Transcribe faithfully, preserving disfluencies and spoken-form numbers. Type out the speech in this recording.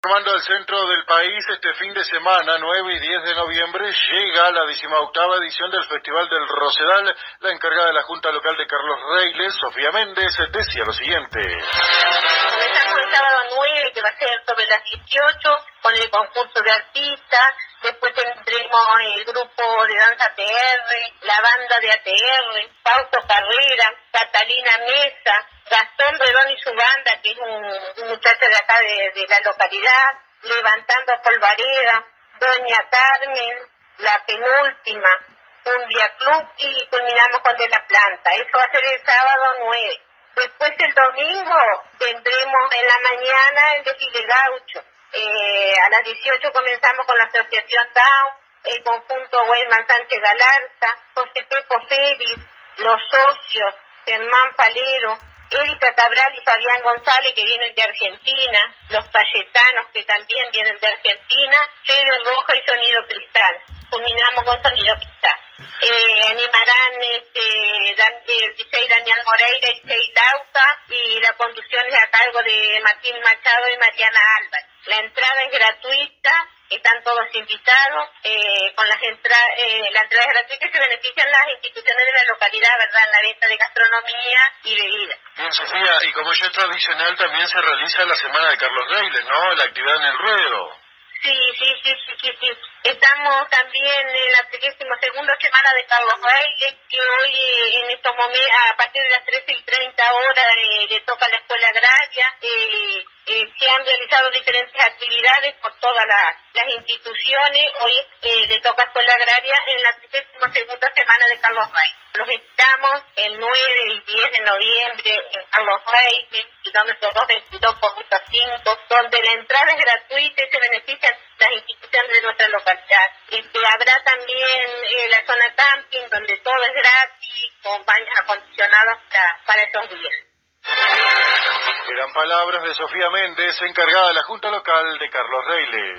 Formando el centro del país este fin de semana, nueve y diez de noviembre, llega la decimoctava edición del Festival del Rosedal. La encargada de la Junta Local de Carlos Reiles, Sofía Méndez, decía lo siguiente. Comenzamos el sábado nueve, que va a ser sobre las dieciocho, con el concurso de artistas. Después tendremos el grupo de danza A T R, la banda de A T R, Fausto Carrera, Catalina Mesa, Gastón Redón y su banda, que es un, un muchacho de acá de, de la localidad, Levantando Polvareda, Doña Carmen, La Penúltima, Cumbia Club, y culminamos con De la Planta. Eso va a ser el sábado nueve. Después el domingo tendremos en la mañana el desfile gaucho. Eh, a las dieciocho comenzamos con la asociación Down, el conjunto Weyman Sánchez Galarza, José Pepo Félix, los socios, Germán Palero, Erika Cabral y Fabián González, que vienen de Argentina, los Cayetanos, que también vienen de Argentina, Fede Roja y Sonido Cristal. Culminamos con Sonido Cristal. Eh, animarán este, Dan, el D J Daniel Moreira y Sei Dauta, y la conducción es a cargo de Martín Machado y Mariana Álvarez. La entrada es gratuita, están todos invitados, eh, con las entradas, eh, la entrada es gratuita y se benefician las instituciones de la localidad, ¿verdad?, en la venta de gastronomía y bebidas. Bien, Sofía, y como ya es tradicional, también se realiza la Semana de Carlos Reiles, ¿no?, la actividad en el ruedo. Sí, sí, sí, sí, sí, sí. Estamos también en la trigésima segunda semana de Carlos Reiles, que hoy eh, en estos momentos, a partir de las trece y treinta horas, eh, le toca a la escuela agraria. Eh, eh, se han realizado diferentes actividades por todas las, las instituciones. Hoy eh, le toca a escuela agraria en la trigésima segunda semana de Carlos Reiles. Los estamos el nueve y diez de noviembre en Carlos Reiles, kilómetro dos veintidós por ruta cinco, donde la entrada es gratuita y se benefician las instituciones de nuestra localidad. Este, habrá también eh, la zona camping, donde todo es gratis, con baños acondicionados para, para esos días. Eran palabras de Sofía Méndez, encargada de la Junta Local de Carlos Reiles.